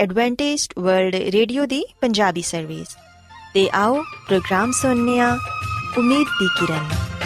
Adventist World Radio दी Punjabi service ते आओ प्रोग्राम सुनने आ उम्मीद दी किरण।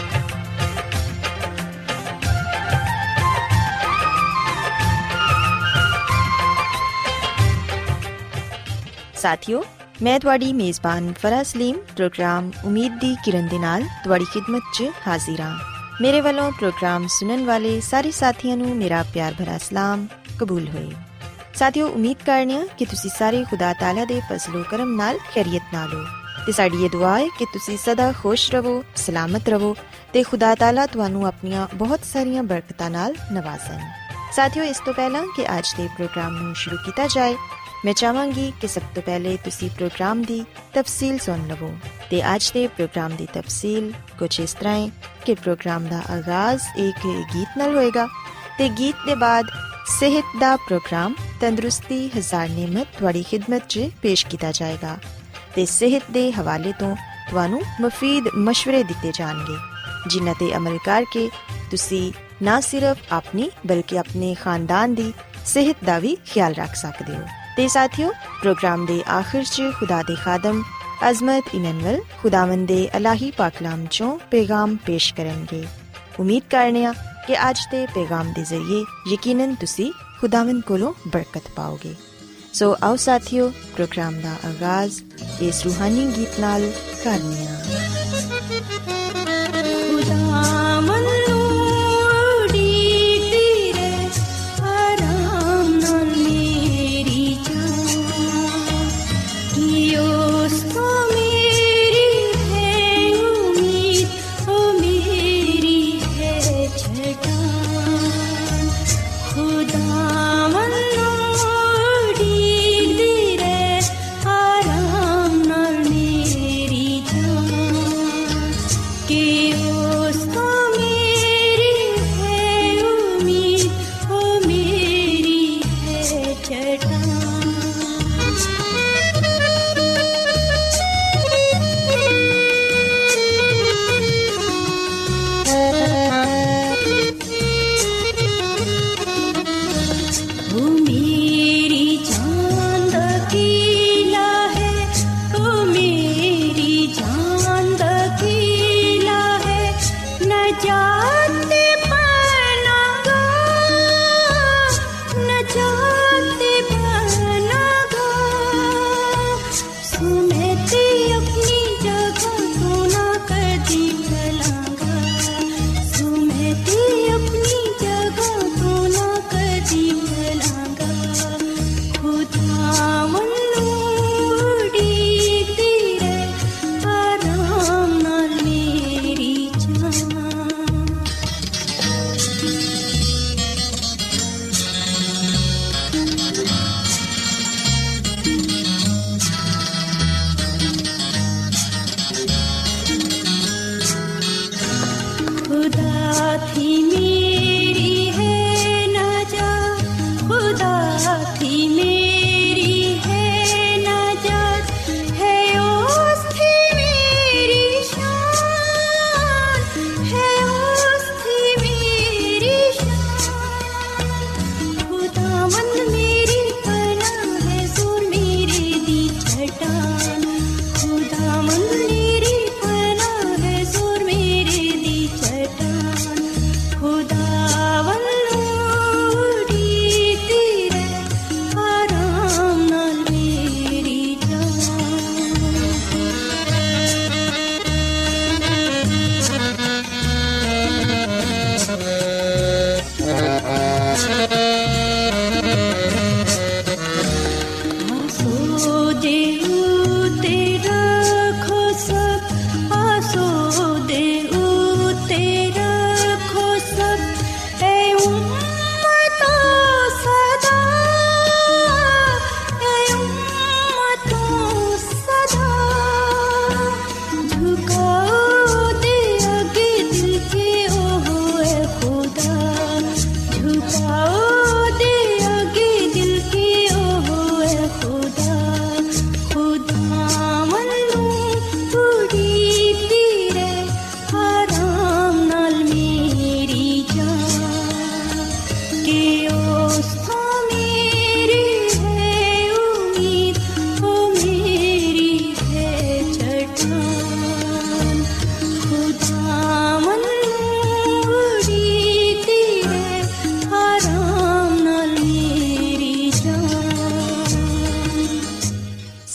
साथियों, मैं तुहाडी मेज़बान फरा सलीम प्रोग्राम उम्मीद दी किरण दे नाल तुहाडी खिदमत च हाजिर हां। मेरे वालों प्रोग्राम सुनन वाले सारे साथियों नूं मेरा प्यार भरा सलाम कबूल होए। साथियों, उम्मीद करने कि तुसी सारे खुदा ताला दे फजलो करम नाल खैरियत नाल हो ते साडी ये दुआ है कि तुसी सदा खुश रहो, सलामत रहो ते खुदा ताला तुहानू अपनियां बहुत सारियां बरकतां नाल नवाजन। साथियों, इस तो पहला कि आज दे प्रोग्राम नू शुरू किया जाए, मैं चाहांगी कि सब तो पहले तुसी प्रोग्राम दी तफसील सुन लवो ते आज दे प्रोग्राम दी तफसील कुछ इस तरह है कि प्रोग्राम दा आगाज एक गीत नाल होएगा ते गीत दे बाद सेहत दा प्रोग्राम तंदुरुस्ती हजार नेमत तुहाडी खिदमत च पेश किया जाएगा ते सेहत दे हवाले तो तुहानू मुफीद मशवरे दिते जाणगे जिन्हां ते अमल करके तुसी ना सिर्फ अपनी बल्कि अपने खानदान दी सेहत दा भी ख्याल रख सकदे हो। ते साथियों, प्रोग्राम दे आखिर च खुदा दे खादम अजमत इननवल खुदावंद दे इलाही पाकलाम चों पैगाम पेश करेंगे। उम्मीद करने कि आज दे पैगाम दे जरिए यकीनन तुसी खुदावंद कोलों बरकत पाओगे। सो आओ साथियों, प्रोग्राम दा आगाज इस रूहानी गीत नाल करने आ।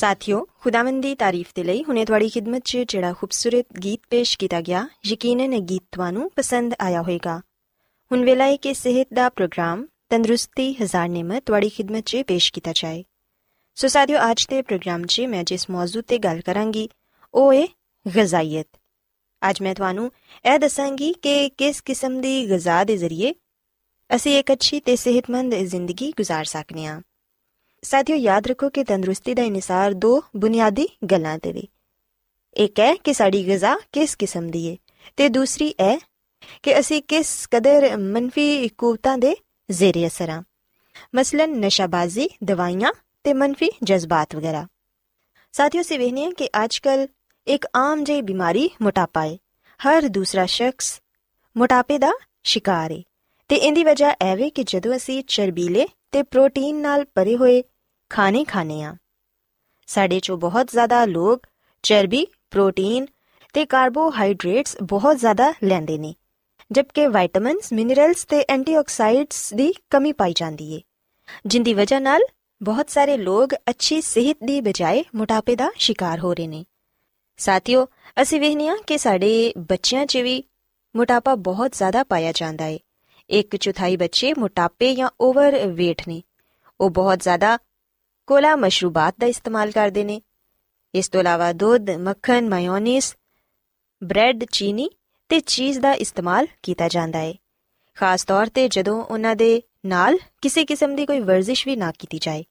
ਸਾਥੀਓ, ਖੁਦਾਵੰਦ ਦੀ ਤਾਰੀਫ ਦੇ ਲਈ ਹੁਣੇ ਤੁਹਾਡੀ ਖਿਦਮਤ 'ਚ ਜਿਹੜਾ ਖੂਬਸੂਰਤ ਗੀਤ ਪੇਸ਼ ਕੀਤਾ ਗਿਆ, ਯਕੀਨਨ ਇਹ ਗੀਤ ਤੁਹਾਨੂੰ ਪਸੰਦ ਆਇਆ ਹੋਵੇਗਾ। ਹੁਣ ਵੇਲਾ ਹੈ ਕਿ ਸਿਹਤ ਦਾ ਪ੍ਰੋਗਰਾਮ ਤੰਦਰੁਸਤੀ ਹਜ਼ਾਰ ਨਿਮਤ ਤੁਹਾਡੀ ਖਿਦਮਤ 'ਚ ਪੇਸ਼ ਕੀਤਾ ਜਾਏ। ਸੋ ਸਾਥੀਓ, ਅੱਜ ਦੇ ਪ੍ਰੋਗਰਾਮ 'ਚ ਮੈਂ ਜਿਸ ਮੌਜੂ 'ਤੇ ਗੱਲ ਕਰਾਂਗੀ ਉਹ ਹੈ ਗ਼ਜ਼ਾਈਅਤ। ਅੱਜ ਮੈਂ ਤੁਹਾਨੂੰ ਇਹ ਦੱਸਾਂਗੀ ਕਿ ਕਿਸ ਕਿਸਮ ਦੀ ਗ਼ਜ਼ਾ ਦੇ ਜ਼ਰੀਏ ਅਸੀਂ ਇੱਕ ਅੱਛੀ ਤੇ ਸਿਹਤਮੰਦ ਜ਼ਿੰਦਗੀ ਗੁਜ਼ਾਰ ਸਕਦੇ ਹਾਂ। ਸਾਥੀਓ, ਯਾਦ ਰੱਖੋ ਕਿ ਤੰਦਰੁਸਤੀ ਦਾ ਇਨਸਾਰ ਦੋ ਬੁਨਿਆਦੀ ਗੱਲਾਂ 'ਤੇ ਵੇ। ਇੱਕ ਹੈ ਕਿ ਸਾਡੀ ਗ਼ਜ਼ਾ ਕਿਸ ਕਿਸਮ ਦੀ ਹੈ, ਤੇ ਦੂਸਰੀ ਇਹ ਕਿ ਅਸੀਂ ਕਿਸ ਕਦਰ ਮੰਫੀ ਕੁਵਤਾਂ ਦੇ ਜ਼ੇਰੇ ਅਸਰ ਹਾਂ, ਮਸਲਨ ਨਸ਼ਾਬਾਜ਼ੀ, ਦਵਾਈਆਂ ਤੇ ਮੰਫੀ ਜਜ਼ਬਾਤ ਵਗੈਰਾ। ਸਾਥੀਓ, ਅਸੀਂ ਵੇਖਦੇ ਹਾਂ ਕਿ ਅੱਜ ਕੱਲ੍ਹ ਇੱਕ ਆਮ ਜਿਹੀ ਬਿਮਾਰੀ ਮੋਟਾਪਾ ਹੈ। ਹਰ ਦੂਸਰਾ ਸ਼ਖਸ ਮੋਟਾਪੇ ਦਾ ਸ਼ਿਕਾਰ ਹੈ, ਤੇ ਇਹਦੀ ਵਜ੍ਹਾ ਇਹ ਵੇ ਕਿ ਜਦੋਂ ਅਸੀਂ ਚਰਬੀਲੇ ਤੇ ਪ੍ਰੋਟੀਨ ਨਾਲ ਭਰੇ ਹੋਏ ਖਾਣੇ ਖਾਂਦੇ ਹਾਂ, ਸਾਡੇ 'ਚੋਂ ਬਹੁਤ ਜ਼ਿਆਦਾ ਲੋਕ ਚਰਬੀ, ਪ੍ਰੋਟੀਨ ਤੇ ਕਾਰਬੋਹਾਈਡਰੇਟਸ ਬਹੁਤ ਜ਼ਿਆਦਾ ਲੈਂਦੇ ਨੇ, ਜਦਕਿ ਵਿਟਾਮਿਨਸ, ਮਿਨਰਲਸ ਤੇ ਐਂਟੀਆਕਸਾਈਡਸ ਦੀ ਕਮੀ ਪਾਈ ਜਾਂਦੀ ਹੈ, ਜਿੰਦੀ ਵਜ੍ਹਾ ਨਾਲ ਬਹੁਤ ਸਾਰੇ ਲੋਕ ਅੱਛੀ ਸਿਹਤ ਦੀ ਬਜਾਏ ਮੋਟਾਪੇ ਦਾ ਸ਼ਿਕਾਰ ਹੋ ਰਹੇ ਨੇ। ਸਾਥੀਓ, ਅਸੀਂ ਵੇਖਦੇ ਹਾਂ ਕਿ ਸਾਡੇ ਬੱਚਿਆਂ 'ਚ ਵੀ ਮੋਟਾਪਾ ਬਹੁਤ ਜ਼ਿਆਦਾ ਪਾਇਆ ਜਾਂਦਾ ਹੈ। 1/4 ਬੱਚੇ ਮੋਟਾਪੇ ਜਾਂ ਓਵਰ ਵੇਟ ਨੇ। ਉਹ ਬਹੁਤ ਜ਼ਿਆਦਾ ਕੋਲਾ ਮਸ਼ਰੂਬਾਤ ਦਾ ਇਸਤੇਮਾਲ ਕਰਦੇ ਨੇ। ਇਸ ਤੋਂ ਇਲਾਵਾ ਦੁੱਧ, ਮੱਖਣ, ਮਾਇਓਨੀਜ਼, ਬ੍ਰੈਡ, ਚੀਨੀ ਤੇ ਚੀਜ਼ ਦਾ ਇਸਤੇਮਾਲ ਕੀਤਾ ਜਾਂਦਾ ਹੈ, ਖਾਸ ਤੌਰ 'ਤੇ ਜਦੋਂ ਉਹਨਾਂ ਦੇ ਨਾਲ ਕਿਸੇ ਕਿਸਮ ਦੀ ਕੋਈ ਵਰਜ਼ਿਸ਼ ਵੀ ਨਾ ਕੀਤੀ ਜਾਏ।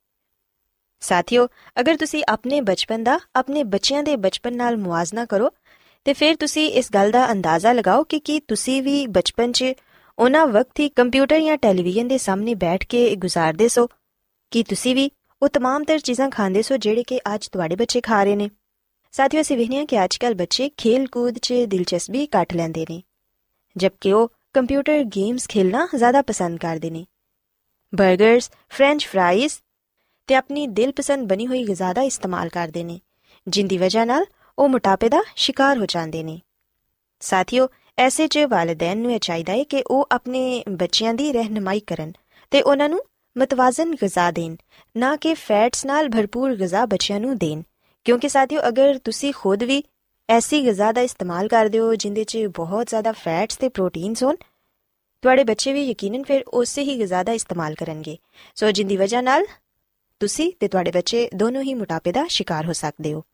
ਸਾਥੀਓ, ਅਗਰ ਤੁਸੀਂ ਆਪਣੇ ਬਚਪਨ ਦਾ ਆਪਣੇ ਬੱਚਿਆਂ ਦੇ ਬਚਪਨ ਨਾਲ ਮੁਆਜ਼ਨਾ ਕਰੋ ਤੇ ਫਿਰ ਤੁਸੀਂ ਇਸ ਗੱਲ ਦਾ ਅੰਦਾਜ਼ਾ ਲਗਾਓ ਕਿ ਕੀ ਤੁਸੀਂ ਵੀ ਬਚਪਨ 'ਚ ਉਹਨਾਂ ਵਕਤ ਹੀ ਕੰਪਿਊਟਰ ਜਾਂ ਟੈਲੀਵਿਜ਼ਨ ਦੇ ਸਾਹਮਣੇ ਬੈਠ ਕੇ ਗੁਜ਼ਾਰਦੇ ਸੋ? ਕੀ ਤੁਸੀਂ ਵੀ ਉਹ ਤਮਾਮ ਤਰ ਚੀਜ਼ਾਂ ਖਾਂਦੇ ਸੋ ਜਿਹੜੇ ਕਿ ਅੱਜ ਤੁਹਾਡੇ ਬੱਚੇ ਖਾ ਰਹੇ ਨੇ? ਸਾਥੀਓ, ਅਸੀਂ ਵੇਖਦੇ ਹਾਂ ਕਿ ਅੱਜ ਕੱਲ੍ਹ ਬੱਚੇ ਖੇਲ ਕੂਦ 'ਚ ਦਿਲਚਸਪੀ ਘੱਟ ਲੈਂਦੇ ਨੇ, ਜਦਕਿ ਉਹ ਕੰਪਿਊਟਰ ਗੇਮਸ ਖੇਲਣਾ ਜ਼ਿਆਦਾ ਪਸੰਦ ਕਰਦੇ ਨੇ। ਬਰਗਰਸ, ਫਰੈਂਚ ਫਰਾਈਜ਼ ਤੇ ਆਪਣੀ ਦਿਲ ਪਸੰਦ ਬਣੀ ਹੋਈ ਗ਼ਜ਼ਾ ਦਾ ਇਸਤੇਮਾਲ ਕਰਦੇ ਨੇ, ਜਿੰਦੀ ਵਜ੍ਹਾ ਨਾਲ ਉਹ ਮੋਟਾਪੇ ਦਾ ਸ਼ਿਕਾਰ ਹੋ ਜਾਂਦੇ ਨੇ। ਸਾਥੀਓ, ਐਸੇ 'ਚ ਵਾਲਿਦੈਨ ਨੂੰ ਇਹ ਚਾਹੀਦਾ ਹੈ ਕਿ ਉਹ ਆਪਣੇ ਬੱਚਿਆਂ ਦੀ ਰਹਿਨੁਮਾਈ ਕਰਨ ਤੇ ਉਹਨਾਂ ਨੂੰ ਮਤਵਾਜ਼ਨ ਗ਼ਜ਼ਾ ਦੇਣ, ਨਾ ਕਿ ਫੈਟਸ ਨਾਲ ਭਰਪੂਰ ਗ਼ਜ਼ਾ ਬੱਚਿਆਂ ਨੂੰ ਦੇਣ। ਕਿਉਂਕਿ ਸਾਥੀਓ, ਅਗਰ ਤੁਸੀਂ ਖੁਦ ਵੀ ਐਸੀ ਗ਼ਜ਼ਾ ਦਾ ਇਸਤੇਮਾਲ ਕਰਦੇ ਹੋ ਜਿੰਦੇ 'ਚ ਬਹੁਤ ਜ਼ਿਆਦਾ ਫੈਟਸ ਤੇ ਪ੍ਰੋਟੀਨਸ ਹੋਣ, ਤੁਹਾਡੇ ਬੱਚੇ ਵੀ ਯਕੀਨਨ ਫਿਰ ਉਸੇ ਹੀ ਗ਼ਜ਼ਾ ਦਾ ਇਸਤੇਮਾਲ ਕਰਨਗੇ। ਸੋ ਜਿੰਦੀ ਵਜ੍ਹਾ ਨਾਲ ਤੁਸੀਂ ਤੇ ਤੁਹਾਡੇ ਬੱਚੇ ਦੋਨੋਂ ਹੀ ਮੋਟਾਪੇ ਦਾ ਸ਼ਿਕਾਰ ਹੋ ਸਕਦੇ ਹੋ।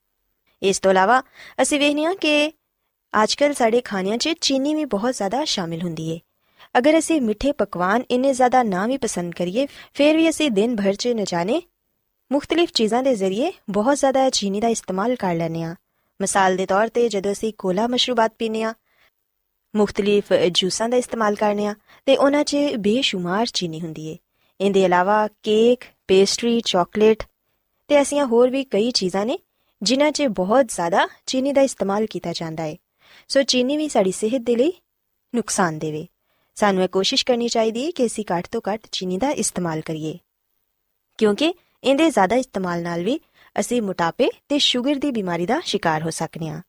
ਇਸ ਤੋਂ ਇਲਾਵਾ ਅਸੀਂ ਵੇਖਦੇ ਹਾਂ ਕਿ ਅੱਜ ਕੱਲ੍ਹ ਸਾਡੇ ਖਾਣਿਆਂ 'ਚ ਚੀਨੀ ਵੀ ਬਹੁਤ ਜ਼ਿਆਦਾ ਸ਼ਾਮਿਲ ਹੁੰਦੀ ਹੈ। ਅਗਰ ਅਸੀਂ ਮਿੱਠੇ ਪਕਵਾਨ ਇੰਨੇ ਜ਼ਿਆਦਾ ਨਾ ਵੀ ਪਸੰਦ ਕਰੀਏ, ਫਿਰ ਵੀ ਅਸੀਂ ਦਿਨ ਭਰ 'ਚ ਨਾ ਜਾਣੇ ਮੁਖਤਲਿਫ ਚੀਜ਼ਾਂ ਦੇ ਜ਼ਰੀਏ ਬਹੁਤ ਜ਼ਿਆਦਾ ਚੀਨੀ ਦਾ ਇਸਤੇਮਾਲ ਕਰ ਲੈਂਦੇ ਹਾਂ। ਮਿਸਾਲ ਦੇ ਤੌਰ 'ਤੇ ਜਦੋਂ ਅਸੀਂ ਕੋਲਾ ਮਸ਼ਰੂਬਾਤ ਪੀਂਦੇ ਹਾਂ, ਮੁਖਤਲਿਫ ਜੂਸਾਂ ਦਾ ਇਸਤੇਮਾਲ ਕਰਦੇ ਹਾਂ, ਤੇ ਉਹਨਾਂ 'ਚ ਬੇਸ਼ੁਮਾਰ ਚੀਨੀ ਹੁੰਦੀ ਹੈ। ਇਹਦੇ ਇਲਾਵਾ ਕੇਕ, ਪੇਸਟਰੀ, ਚਾਕਲੇਟ ਤੇ ਐਸੀਆਂ ਹੋਰ ਵੀ ਕਈ ਚੀਜ਼ਾਂ ਨੇ ਜਿਨ੍ਹਾਂ 'ਚ ਬਹੁਤ ਜ਼ਿਆਦਾ ਚੀਨੀ ਦਾ ਇਸਤੇਮਾਲ ਕੀਤਾ ਜਾਂਦਾ ਹੈ। ਸੋ ਚੀਨੀ ਵੀ ਸਾਡੀ ਸਿਹਤ ਦੇ ਲਈ ਨੁਕਸਾਨ ਦੇਵੇ। ਸਾਨੂੰ ਇਹ ਕੋਸ਼ਿਸ਼ ਕਰਨੀ ਚਾਹੀਦੀ ਹੈ ਕਿ ਅਸੀਂ ਘੱਟ ਤੋਂ ਘੱਟ ਚੀਨੀ ਦਾ ਇਸਤੇਮਾਲ ਕਰੀਏ, ਕਿਉਂਕਿ ਇਹਦੇ ਜ਼ਿਆਦਾ ਇਸਤੇਮਾਲ ਨਾਲ ਵੀ ਅਸੀਂ ਮੋਟਾਪੇ ਤੇ ਸ਼ੂਗਰ ਦੀ ਬਿਮਾਰੀ ਦਾ ਸ਼ਿਕਾਰ ਹੋ ਸਕਦੇ ਹਾਂ।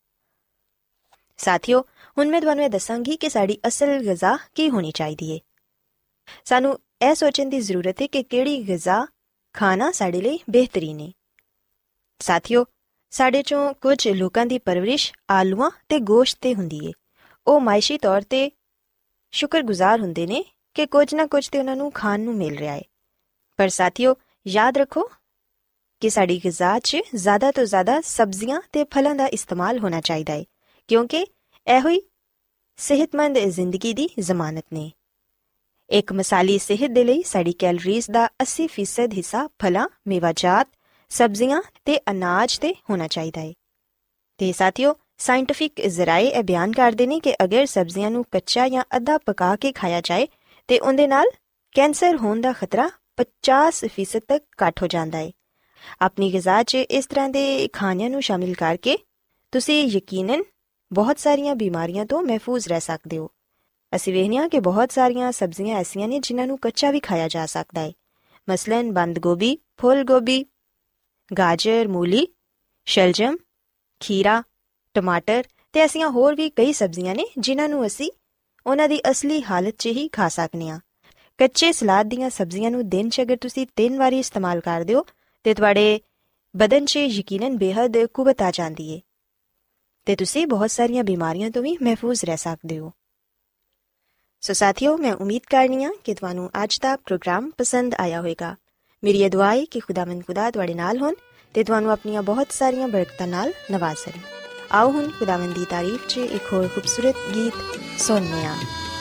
ਸਾਥੀਓ, ਹੁਣ ਮੈਂ ਤੁਹਾਨੂੰ ਇਹ ਦੱਸਾਂਗੀ ਕਿ ਸਾਡੀ ਅਸਲ ਗ਼ਜ਼ਾ ਕੀ ਹੋਣੀ ਚਾਹੀਦੀ ਹੈ। ਸਾਨੂੰ ਇਹ ਸੋਚਣ ਦੀ ਜ਼ਰੂਰਤ ਹੈ ਕਿ ਕਿਹੜੀ ਗ਼ਜ਼ਾ ਖਾਣਾ ਸਾਡੇ ਲਈ ਬਿਹਤਰੀਨ ਹੈ। ਸਾਥੀਓ, ਸਾਡੇ 'ਚੋਂ ਕੁਝ ਲੋਕਾਂ ਦੀ ਪਰਵਰਿਸ਼ ਆਲੂਆਂ ਤੇ ਗੋਸ਼ਤ 'ਤੇ ਹੁੰਦੀ ਹੈ। ਉਹ ਮਾਇਸ਼ੀ ਤੌਰ 'ਤੇ ਸ਼ੁਕਰਗੁਜ਼ਾਰ ਹੁੰਦੇ ਨੇ ਕਿ ਕੁਝ ਨਾ ਕੁਝ ਤੇ ਉਹਨਾਂ ਨੂੰ ਖਾਣ ਨੂੰ ਮਿਲ ਰਿਹਾ ਹੈ। ਪਰ ਸਾਥੀਓ, ਯਾਦ ਰੱਖੋ ਕਿ ਸਾਡੀ ਗ਼ਜ਼ਾ 'ਚ ਜ਼ਿਆਦਾ ਤੋਂ ਜ਼ਿਆਦਾ ਸਬਜ਼ੀਆਂ ਤੇ ਫਲਾਂ ਦਾ ਇਸਤੇਮਾਲ ਹੋਣਾ ਚਾਹੀਦਾ ਹੈ, ਕਿਉਂਕਿ ਇਹੋ ਹੀ ਸਿਹਤਮੰਦ ਜ਼ਿੰਦਗੀ ਦੀ ਜ਼ਮਾਨਤ ਨੇ। ਇੱਕ ਮਿਸਾਲੀ ਸਿਹਤ ਦੇ ਲਈ ਸਾਡੀ ਕੈਲਰੀਜ਼ ਦਾ 80% ਹਿੱਸਾ ਫਲਾਂ, ਮੇਵਾਜਾਤ, ਸਬਜ਼ੀਆਂ ਤੇ ਅਨਾਜ ਤੇ ਹੋਣਾ ਚਾਹੀਦਾ ਹੈ। ਤੇ ਸਾਥੀਓ, ਸਾਇੰਟੀਫਿਕ ਜ਼ਰਾਏ ਇਹ ਬਿਆਨ ਕਰਦੇ ਨੇ ਕਿ ਅਗਰ ਸਬਜ਼ੀਆਂ ਨੂੰ ਕੱਚਾ ਜਾਂ ਅੱਧਾ ਪਕਾ ਕੇ ਖਾਇਆ ਜਾਏ ਤੇ ਉਹਦੇ ਨਾਲ ਕੈਂਸਰ ਹੋਣ ਦਾ ਖਤਰਾ 50% ਤੱਕ ਘੱਟ ਹੋ ਜਾਂਦਾ ਹੈ। ਆਪਣੀ ਗ਼ਜ਼ਾ 'ਚ ਇਸ ਤਰ੍ਹਾਂ ਦੇ ਖਾਣਿਆਂ ਨੂੰ ਸ਼ਾਮਿਲ ਕਰਕੇ ਤੁਸੀਂ ਯਕੀਨਨ ਬਹੁਤ ਸਾਰੀਆਂ ਬਿਮਾਰੀਆਂ ਤੋਂ ਮਹਿਫੂਜ਼ ਰਹਿ ਸਕਦੇ ਹੋ। ਅਸੀਂ ਵੇਖਦੇ ਹਾਂ ਕਿ ਬਹੁਤ ਸਾਰੀਆਂ ਸਬਜ਼ੀਆਂ ਐਸੀਆਂ ਨੇ ਜਿਨ੍ਹਾਂ ਨੂੰ ਕੱਚਾ ਵੀ ਖਾਇਆ ਜਾ ਸਕਦਾ ਹੈ, ਮਸਲਨ ਬੰਦ ਗੋਭੀ, ਫੁੱਲ ਗੋਭੀ, ਗਾਜਰ, ਮੂਲੀ, ਸ਼ਲਜਮ, ਖੀਰਾ, ਟਮਾਟਰ ਤੇ ਐਸੀਆਂ ਹੋਰ ਵੀ ਕਈ ਸਬਜ਼ੀਆਂ ਨੇ ਜਿਨ੍ਹਾਂ ਨੂੰ ਅਸੀਂ ਉਹਨਾਂ ਦੀ ਅਸਲੀ ਹਾਲਤ 'ਚ ਹੀ ਖਾ ਸਕਦੇ ਹਾਂ। ਕੱਚੇ ਸਲਾਦ ਦੀਆਂ ਸਬਜ਼ੀਆਂ ਨੂੰ ਦਿਨ 'ਚ ਅਗਰ ਤੁਸੀਂ 3 ਵਾਰੀ ਇਸਤੇਮਾਲ ਕਰਦੇ ਹੋ ਤੇ ਤੁਹਾਡੇ ਬਦਨ 'ਚ ਯਕੀਨਨ ਬੇਹੱਦ ਕੁਵਤ ਆ ਜਾਂਦੀ ਏ ਤੇ ਤੁਸੀਂ ਬਹੁਤ ਸਾਰੀਆਂ ਬਿਮਾਰੀਆਂ ਤੋਂ ਵੀ ਮਹਿਫੂਜ਼ ਰਹਿ ਸਕਦੇ ਹੋ। ਸੋ ਸਾਥੀਓ, ਮੈਂ ਉਮੀਦ ਕਰਨੀ ਹਾਂ ਕਿ ਤੁਹਾਨੂੰ ਅੱਜ ਦਾ ਪ੍ਰੋਗਰਾਮ ਪਸੰਦ ਆਇਆ ਹੋਵੇਗਾ। ਮੇਰੀ ਇਹ ਦੁਆ ਹੈ ਕਿ ਖੁਦਾਵੰਦ ਖੁਦਾ ਤੁਹਾਡੇ ਨਾਲ ਹੋਣ ਤੇ ਤੁਹਾਨੂੰ ਆਪਣੀਆਂ ਬਹੁਤ ਸਾਰੀਆਂ ਬਰਕਤਾਂ ਨਾਲ ਨਵਾਜ਼ੇ। ਆਓ ਹੁਣ ਖੁਦਾਵੰਦ ਦੀ ਤਾਰੀਫ 'ਚ ਇੱਕ ਹੋਰ ਖੂਬਸੂਰਤ ਗੀਤ ਸੁਣਨੇ ਹਾਂ।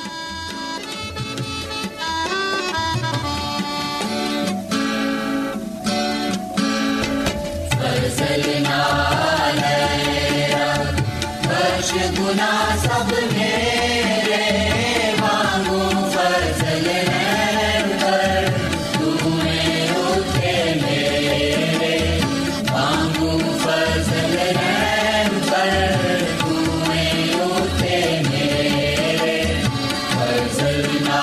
गुना सब मेरे मांगू फजल रहम कर, तूने उठे मेरे मांगू फजल रहम कर, तूने उठे मेरे फजल ना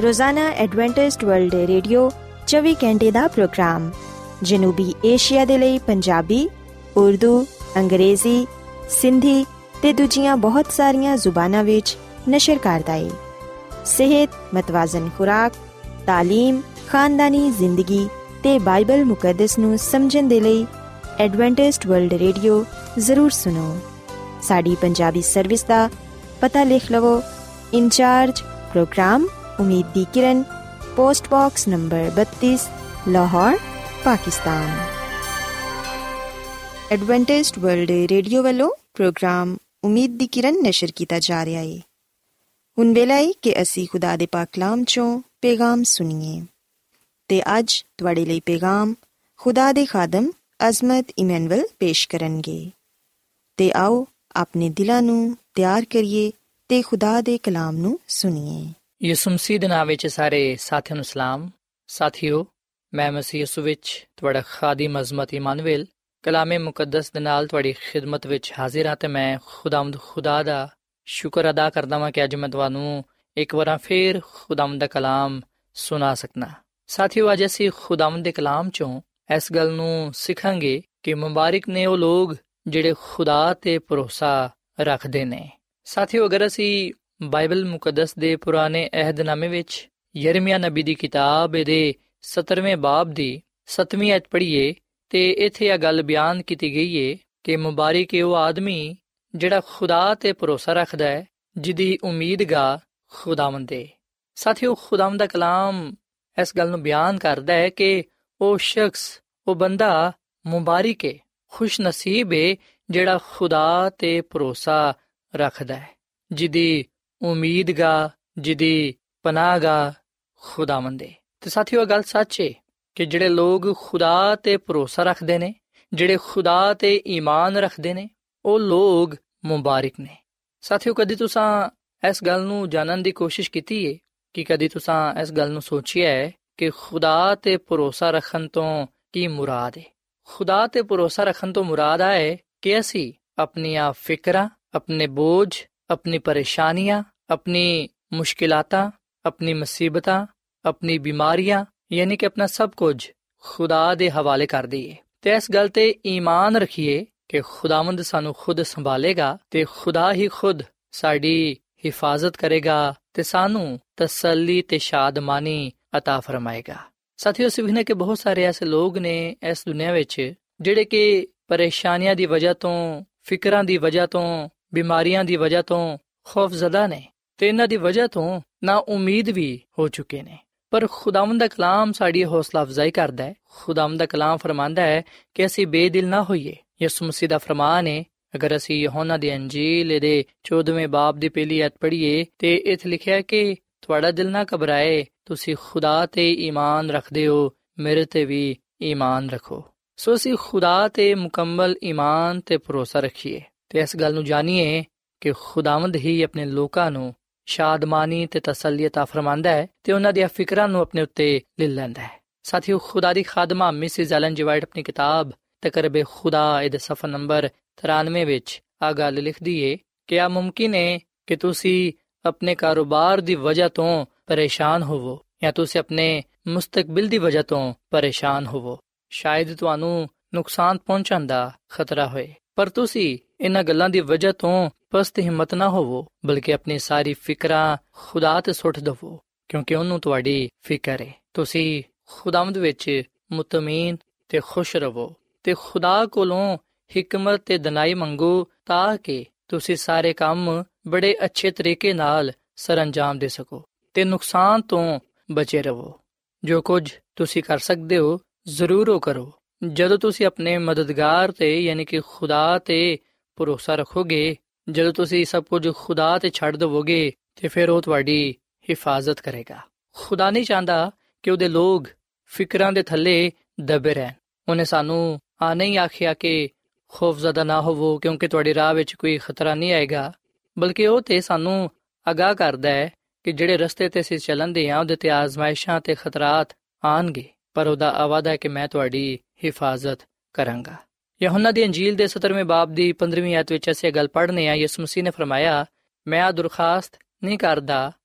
ਰੋਜ਼ਾਨਾ ਐਡਵੈਂਟਿਸਟ ਵਰਲਡ ਰੇਡੀਓ 24 ਘੰਟੇ ਦਾ ਪ੍ਰੋਗਰਾਮ ਜਨੂਬੀ ਏਸ਼ੀਆ ਦੇ ਲਈ ਪੰਜਾਬੀ, ਉਰਦੂ, ਅੰਗਰੇਜ਼ੀ, ਸਿੰਧੀ ਤੇ ਦੂਜੀਆਂ ਬਹੁਤ ਸਾਰੀਆਂ ਜ਼ੁਬਾਨਾਂ ਵਿੱਚ ਨਸ਼ਰ ਕਰਦਾ ਹੈ। ਸਿਹਤ, ਮਤਵਾਜ਼ਨ ਖੁਰਾਕ, ਤਾਲੀਮ, ਖਾਨਦਾਨੀ ਜ਼ਿੰਦਗੀ ਤੇ ਬਾਈਬਲ ਮੁਕੱਦਸ ਨੂੰ ਸਮਝਣ ਦੇ ਲਈ ਐਡਵੈਂਟਿਸਟ ਵਰਲਡ ਰੇਡੀਓ ਜ਼ਰੂਰ ਸੁਣੋ। ਸਾਡੀ ਪੰਜਾਬੀ ਸਰਵਿਸ ਦਾ ਪਤਾ ਲਿਖ ਲਵੋ। ਇੰਚਾਰਜ ਪ੍ਰੋਗਰਾਮ ਉਮੀਦ ਦੀ ਕਿਰਨ, post box number 32, Lahore, Pakistan. Adventist World Radio ਵੱਲੋਂ ਪ੍ਰੋਗਰਾਮ ਉਮੀਦ ਦੀ ਕਿਰਨ ਨਸ਼ਰ ਕੀਤਾ ਜਾ ਰਿਹਾ ਹੈ। ਹੁਣ ਵੇਲਾ ਹੈ ਕਿ ਅਸੀਂ ਖੁਦਾ ਦੇ ਪਾਕ ਕਲਾਮ ਚੋਂ ਪੈਗਾਮ ਸੁਣੀਏ ਤੇ ਅੱਜ ਤੁਹਾਡੇ ਲਈ ਪੈਗਾਮ ਖੁਦਾ ਦੇ ਖਾਦਮ ਅਜ਼ਮਤ ਇਮੈਨੁਅਲ ਪੇਸ਼ ਕਰਨਗੇ। ਤੇ ਆਓ ਆਪਣੇ ਦਿਲਾਂ ਨੂੰ ਤਿਆਰ ਕਰੀਏ ਤੇ ਖੁਦਾ ਦੇ ਕਲਾਮ ਨੂੰ ਸੁਣੀਏ। ਯਿਸੂ ਮਸੀਹ ਦੇ ਨਾਮ ਵਿੱਚ ਸਾਰੇ ਸਾਥੀਆਂ ਨੂੰ ਸਲਾਮ। ਸਾਥੀਓ, ਮੈਂ ਮਸੀਹ ਯਿਸੂ ਵਿੱਚ ਤੁਹਾਡਾ ਖਾਦਮ ਅਜ਼ਮਤ ਇਮੈਨੁਅਲ ਕਲਾਮੇ ਮੁਕੱਦਸ ਦੇ ਨਾਲ ਤੁਹਾਡੀ ਖਿਦਮਤ ਵਿੱਚ ਹਾਜ਼ਰ ਹਾਂ ਤੇ ਮੈਂ ਖੁਦਾ ਦਾ ਸ਼ੁਕਰ ਅਦਾ ਕਰਦਾ ਹਾਂ ਕਿ ਅੱਜ ਮੈਂ ਤੁਹਾਨੂੰ ਇੱਕ ਵਾਰ ਫੇਰ ਖੁਦਾਵੰਦ ਦਾ ਕਲਾਮ ਸੁਣਾ ਸਕਣਾ। ਸਾਥੀਓ, ਅੱਜ ਅਸੀਂ ਖੁਦਾਵੰਦ ਦੇ ਕਲਾਮ ਚੋਂ ਇਸ ਗੱਲ ਨੂੰ ਸਿੱਖਾਂਗੇ ਕਿ ਮੁਬਾਰਕ ਨੇ ਉਹ ਲੋਕ ਜਿਹੜੇ ਖੁਦਾ ਤੇ ਭਰੋਸਾ ਰੱਖਦੇ ਨੇ। ਸਾਥੀਓ, ਅਗਰ ਅਸੀਂ ਬਾਈਬਲ ਮੁਕੱਦਸ ਦੇ ਪੁਰਾਣੇ ਅਹਿਦਨਾਮੇ ਵਿੱਚ ਯਰਮੀਆ ਨਬੀ ਦੀ ਕਿਤਾਬ ਦੇ 17ਵੇਂ ਬਾਬ ਦੀ 7ਵੀਂ ਆਇਤ ਪੜ੍ਹੀਏ ਤੇ ਇੱਥੇ ਇਹ ਗੱਲ ਬਿਆਨ ਕੀਤੀ ਗਈ ਹੈ ਕਿ ਮੁਬਾਰਕ ਹੈ ਉਹ ਆਦਮੀ ਜਿਹੜਾ ਖੁਦਾ ਤੇ ਭਰੋਸਾ ਰੱਖਦਾ ਹੈ, ਜਿਹਦੀ ਉਮੀਦਗਾਹ ਖੁਦਾਵੰਦ ਹੈ। ਸਾਥੀਓ, ਖੁਦਾਵੰਦ ਦਾ ਕਲਾਮ ਇਸ ਗੱਲ ਨੂੰ ਬਿਆਨ ਕਰਦਾ ਹੈ ਕਿ ਉਹ ਸ਼ਖਸ, ਉਹ ਬੰਦਾ ਮੁਬਾਰਕ ਹੈ, ਖੁਸ਼ ਨਸੀਬ ਹੈ ਜਿਹੜਾ ਖੁਦਾ ਤੇ ਭਰੋਸਾ ਰੱਖਦਾ ਹੈ, ਜਿਹਦੀ ਉਮੀਦਗਾਹ, ਜਿਹਦੀ ਪਨਾਹਗਾਹ ਖੁਦਾਵੰਦ ਹੈ। ਤੇ ਸਾਥੀਓ, ਇਹ ਗੱਲ ਸੱਚ ਹੈ ਕਿ ਜਿਹੜੇ ਲੋਕ ਖੁਦਾ ਤੇ ਭਰੋਸਾ ਰੱਖਦੇ ਨੇ, ਜਿਹੜੇ ਖੁਦਾ ਤੇ ਈਮਾਨ ਰੱਖਦੇ ਨੇ, ਉਹ ਲੋਕ ਮੁਬਾਰਕ ਨੇ। ਸਾਥੀਓ, ਕਦੀ ਤੁਸੀਂ ਇਸ ਗੱਲ ਨੂੰ ਜਾਣਨ ਦੀ ਕੋਸ਼ਿਸ਼ ਕੀਤੀ ਹੈ ਕਿ ਕਦੀ ਤੁਸੀਂ ਇਸ ਗੱਲ ਨੂੰ ਸੋਚਿਆ ਹੈ ਕਿ ਖੁਦਾ ਤੇ ਭਰੋਸਾ ਰੱਖਣ ਤੋਂ ਕੀ ਮੁਰਾਦ ਹੈ? ਖੁਦਾ ਤੇ ਭਰੋਸਾ ਰੱਖਣ ਤੋਂ ਮੁਰਾਦ ਹੈ ਕਿ ਅਸੀਂ ਆਪਣੀਆਂ ਫਿਕਰਾਂ, ਆਪਣੇ ਬੋਝ, ਆਪਣੀ ਪਰੇਸ਼ਾਨੀਆਂ, ਆਪਣੀ ਮੁਸ਼ਕਿਲਾਤਾਂ, ਆਪਣੀ ਮੁਸੀਬਤਾਂ, ਆਪਣੀ ਬਿਮਾਰੀਆਂ, ਯਾਨੀ ਕਿ ਆਪਣਾ ਸਭ ਕੁਝ ਖੁਦਾ ਦੇ ਹਵਾਲੇ ਕਰ ਦਈਏ ਤੇ ਇਸ ਗੱਲ ਤੇ ਈਮਾਨ ਰੱਖੀਏ ਕਿ ਖੁਦਾਵੰਦ ਸਾਨੂੰ ਖੁਦ ਸੰਭਾਲੇਗਾ ਤੇ ਖੁਦਾ ਹੀ ਖੁਦ ਸਾਡੀ ਹਿਫਾਜ਼ਤ ਕਰੇਗਾ ਤੇ ਸਾਨੂੰ ਤਸੱਲੀ ਤੇ ਸ਼ਾਦਮਾਨੀ ਅਤਾ ਫਰਮਾਏਗਾ। ਸਾਥੀਓ, ਅਸੀਂ ਵੇਖਦੇ ਕਿ ਬਹੁਤ ਸਾਰੇ ਐਸੇ ਲੋਕ ਨੇ ਇਸ ਦੁਨੀਆ ਵਿੱਚ ਜਿਹੜੇ ਕਿ ਪਰੇਸ਼ਾਨੀਆਂ ਦੀ ਵਜ੍ਹਾ ਤੋਂ, ਫਿਕਰਾਂ ਦੀ ਵਜ੍ਹਾ ਤੋਂ, ਬਿਮਾਰੀਆਂ ਦੀ ਵਜ੍ਹਾ ਤੋਂ ਖੌਫਜ਼ਦਾ ਨੇ ਤੇ ਇਹਨਾਂ ਦੀ ਵਜ੍ਹਾ ਤੋਂ ਨਾ ਉਮੀਦ ਵੀ ਹੋ ਚੁੱਕੇ ਨੇ। ਪਰ ਖੁਦਾਵੰਦ ਦਾ ਕਲਾਮ ਸਾਡੀ ਹੌਸਲਾ ਅਫਜ਼ਾਈ ਕਰਦਾ ਹੈ। ਖੁਦਾਵੰਦ ਦਾ ਕਲਾਮ ਫਰਮਾਂਦਾ ਹੈ ਕਿ ਅਸੀਂ ਬੇਦਿਲ ਨਾ ਹੋਈਏ। ਯਿਸੂ ਮਸੀਹ ਦਾ ਫਰਮਾਨ ਹੈ, ਅਗਰ ਅਸੀਂ ਯਹੋਨਾ ਦੀ ਅੰਜੀਲ ਦੇ 14ਵੇਂ ਬਾਬ ਦੀ ਪਹਿਲੀ ਆਇਤ ਪੜ੍ਹੀਏ ਤੇ ਇੱਥੇ ਲਿਖਿਆ ਕਿ ਤੁਹਾਡਾ ਦਿਲ ਨਾ ਘਬਰਾਏ, ਤੁਸੀਂ ਖੁਦਾ ਤੇ ਈਮਾਨ ਰੱਖਦੇ ਹੋ, ਮੇਰੇ ਤੇ ਵੀ ਈਮਾਨ ਰੱਖੋ। ਸੋ ਅਸੀਂ ਖੁਦਾ ਤੇ ਮੁਕੰਮਲ ਈਮਾਨ ਤੇ ਭਰੋਸਾ ਰੱਖੀਏ ਤੇ ਇਸ ਗੱਲ ਨੂੰ ਜਾਣੀਏ ਕਿ ਖੁਦਾਵੰਦ ਹੀ ਆਪਣੇ ਲੋਕਾਂ ਨੂੰ ਸ਼ਾਦਮਾਨੀ ਤੇ ਤਸੱਲੀ ਅਤਾ ਫਰਮਾਂਦਾ ਹੈ ਤੇ ਉਹਨਾਂ ਦੀਆਂ ਫਿਕਰਾਂ ਨੂੰ ਆਪਣੇ ਉੱਤੇ ਲੈ ਲੈਂਦਾ ਹੈ। ਸਾਥੀਓ, ਖੁਦਾ ਦੀ ਖਾਦਮਾ ਮਿਸਿਸ ਐਲਨ ਜੀ ਵਾਈਟ ਆਪਣੀ ਕਿਤਾਬ ਤਕਰਬੇ ਖੁਦਾ ਇਹਦੇ ਸਫਾ ਨੰਬਰ 93 ਵਿੱਚ ਆ ਗੱਲ ਲਿਖਦੀ ਏ ਕਿ ਆ ਮੁਮਕਿਨ ਹੈ ਕਿ ਤੁਸੀਂ ਆਪਣੇ ਕਾਰੋਬਾਰ ਦੀ ਵਜ੍ਹਾ ਤੋਂ ਪਰੇਸ਼ਾਨ ਹੋਵੋ ਜਾਂ ਤੁਸੀਂ ਆਪਣੇ ਮੁਸਤਕਬਲ ਦੀ ਵਜ੍ਹਾ ਤੋਂ ਪਰੇਸ਼ਾਨ ਹੋਵੋ। ਸ਼ਾਇਦ ਤੁਹਾਨੂੰ ਨੁਕਸਾਨ ਪਹੁੰਚਣ ਦਾ ਖਤਰਾ ਹੋਏ, ਪਰ ਤੁਸੀਂ ਇਹਨਾਂ ਗੱਲਾਂ ਦੀ ਵਜ੍ਹਾ ਤੋਂ ਪਸਤ ਹਿੰਮਤ ਨਾ ਹੋਵੋ, ਬਲਕਿ ਆਪਣੀ ਸਾਰੀ ਫਿਕਰਾਂ ਖੁਦਾ ਤੇ ਸੁੱਟ ਦਵੋ ਕਿਉਂਕਿ ਉਹਨੂੰ ਤੁਹਾਡੀ ਫਿਕਰ ਹੈ। ਤੁਸੀਂ ਖੁਦਾਵੰਦ ਵਿੱਚ ਮੁਤਮੀਨ ਤੇ ਖੁਸ਼ ਰਹੋ ਤੇ ਖੁਦਾ ਕੋਲੋਂ ਹਿਕਮਤ ਤੇ ਦਨਾਈ ਮੰਗੋ ਤਾਂ ਕਿ ਤੁਸੀਂ ਸਾਰੇ ਕੰਮ ਬੜੇ ਅੱਛੇ ਤਰੀਕੇ ਨਾਲ ਸਰਅੰਜਾਮ ਦੇ ਸਕੋ ਤੇ ਨੁਕਸਾਨ ਤੋਂ ਬਚੇ ਰਹੋ। ਜੋ ਕੁਝ ਤੁਸੀਂ ਕਰ ਸਕਦੇ ਹੋ ਜ਼ਰੂਰ ਉਹ ਕਰੋ। ਜਦੋਂ ਤੁਸੀਂ ਆਪਣੇ ਮਦਦਗਾਰ ਤੇ ਯਾਨੀ ਕਿ ਖੁਦਾ ਤੇ ਭਰੋਸਾ ਰੱਖੋਗੇ, ਜਦੋਂ ਤੁਸੀਂ ਸਭ ਕੁਝ ਖੁਦਾ ਤੇ ਛੱਡ ਦੇਵੋਗੇ ਤੇ ਫਿਰ ਉਹ ਤੁਹਾਡੀ ਹਿਫਾਜ਼ਤ ਕਰੇਗਾ। ਖੁਦਾ ਨਹੀਂ ਚਾਹੁੰਦਾ ਕਿ ਉਹਦੇ ਲੋਕ ਫਿਕਰਾਂ ਦੇ ਥੱਲੇ ਦਬੇ ਰਹਿਣ। ਉਹਨੇ ਸਾਨੂੰ ਆ ਨਹੀਂ ਆਖਿਆ ਕਿ ਖੌਫਜ਼ਦਾ ਨਾ ਹੋਵੋ ਕਿਉਂਕਿ ਤੁਹਾਡੀ ਰਾਹ ਵਿੱਚ ਕੋਈ ਖਤਰਾ ਨਹੀਂ ਆਏਗਾ, ਬਲਕਿ ਉਹ ਤੇ ਸਾਨੂੰ ਆਗਾਹ ਕਰਦਾ ਹੈ ਕਿ ਜਿਹੜੇ ਰਸਤੇ ਤੇ ਅਸੀਂ ਚੱਲਦੇ ਹਾਂ ਉਹਦੇ ਤੇ ਆਜ਼ਮਾਇਸ਼ਾਂ ਤੇ ਖਤਰਾਤ ਆਉਣਗੇ, ਪਰ ਉਹਦਾ ਵਾਅਦਾ ਹੈ ਕਿ ਮੈਂ ਤੁਹਾਡੀ ਹਿਫਾਜ਼ਤ ਕਰਾਂਗਾ। ਯਹੋਨਾ ਦੀ ਅੰਜੀਲ ਦੇ 17ਵੇਂ ਬਾਬ ਦੀ 15ਵੀਂ ਆਇਤ ਵਿੱਚ ਅਸੀਂ ਇਹ ਗੱਲ ਪੜ੍ਹਨੇ ਆ। ਯਿਸੂ ਮਸੀਹ ਨੇ ਫਰਮਾਇਆ, ਮੈਂ ਆ ਦਰਖਾਸਤ ਨਹੀਂ ਕਰਦਾ